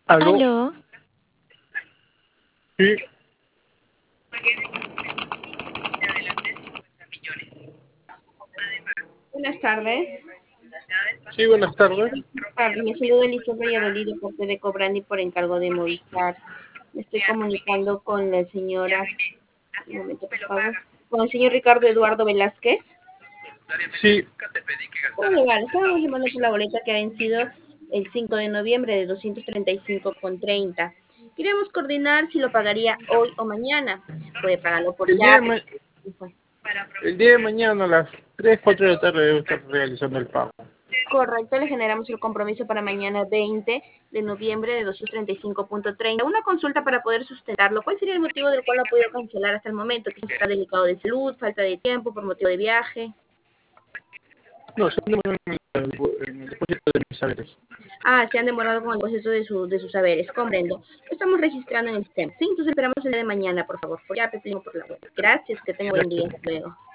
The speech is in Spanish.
Aló, Aló, sí, Buenas tardes. sí, buenas tardes. Me saludo Elizabeth Valladolid de parte de Cobrani por encargo de Movistar. Me estoy comunicando con la señora, un momento por favor, con el señor Ricardo Eduardo Velázquez. Sí, Bueno, vale, estábamos llamando por la boleta que ha vencido el 5 de noviembre de 235,30. Queríamos coordinar si lo pagaría hoy o mañana. Puede pagarlo por el día de, ya. ma- el día de mañana a las 3, 4 de la tarde debo estar realizando el pago. Correcto, le generamos el compromiso para mañana 20 de noviembre de 235,30. Una consulta para poder sustentarlo. ¿Cuál sería el motivo del cual no ha podido cancelar hasta el momento? Quizás está delicado de salud, falta de tiempo, por motivo de viaje. No, se me en el depósito de mis saberes. Ah, se han demorado con el proceso de sus saberes, comprendo. Lo estamos registrando en el sistema. Sí, entonces esperamos el día de mañana, por favor. Por ya, Pepino, por la web. Gracias, que tenga buen día. Gracias. Hasta luego.